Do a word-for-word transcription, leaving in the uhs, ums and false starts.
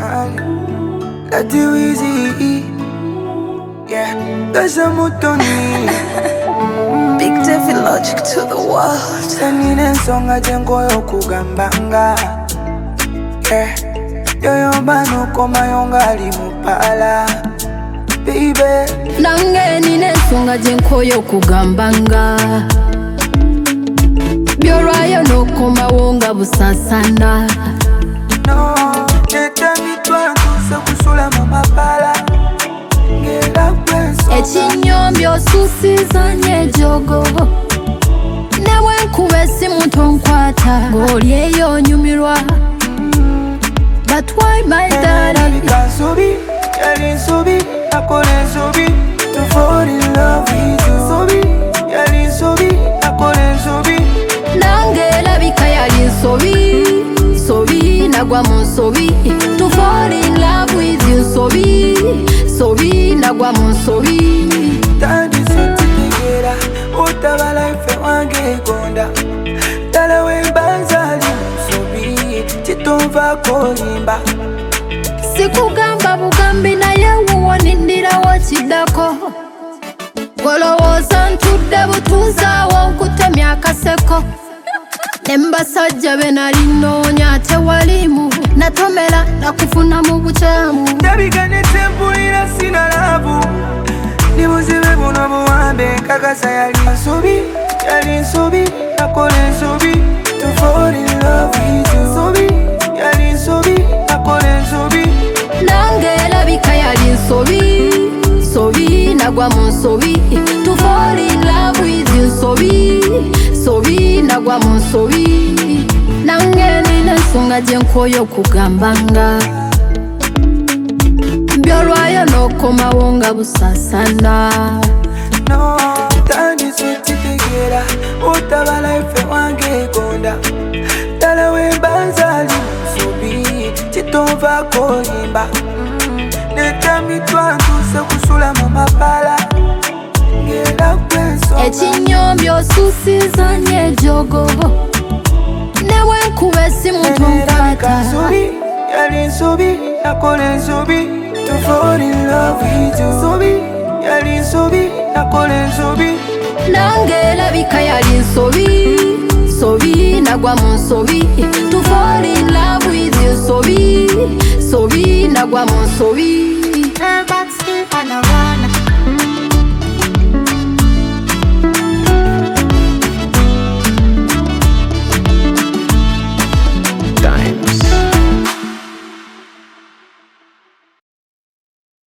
That you easy. Yeah, that's a mutoni. Big Devil Logic to the world. Sanine songa jengo yokugambanga. Yeah, yoyo bano koma yonga limupala. Baby, nange nine songa jengo yokugambanga. Byolwayo nokoma wonga busasana. no, neta mitwa ntuse kusula mumapala. Ngela kweso Ekinyombyo susizanye jogo. Newe nkube simu tonkwata ng'oli eyo nyumirwa. But why my daddy? Sobi, yali sobi, akole sobi, to fall in love with you. Sobi, yali sobi, akole sobi. Nange labika yali nsobi, sobi nagwa mu nsobi. To fall in love with you, sobi, sobi nagwa mu nsobi. Tandi soti tegera, utabala ife wange gonda. Tala wembanzali sobi, chitomva kolimba. Sikugamba bugambi naye wuwo nindirawo kiddako. Golowooza ntudde butuuzaawo nkutemya akaseko. Ne mbasajja be nali nnoonya tewalimu. Natomera nakufuna mu bukyamu. Ndabika netempulira sina laavu. Ni buzibe buno buwambe nkakasa yali nsobi, yali nsobi, akole nsobi. To fall in love with you. Sobi, yali nsobi, akole nsobi. Nange labika yali nsobi, sobi nagwa mu nsobi. To fall in love with you, sobi, sobi nagwa mu nsobi. Nange nina ensonga gye nkooye okugambanga. Byolwayo n'okomawo nga busasana. No, tandi soti tegera, utabala ife wange gonda. Tala wembanzali sobi, chitomva kolimba. Neta mitwa ntuse kusula mumapala. Ngela kweso Ekinyombyo susizanye jogo. Newe nkube esimu tonkwata. Sobi, yali nsobi, akole nsobi. To fall in love with you. Sobi, yali nsobi, akole nsobi. Nange labika yali nsobi, sobi nagwa mu nsobi. To fall in love with you, sobi, sobi nagwa mu nsobi. Everybody still on a run.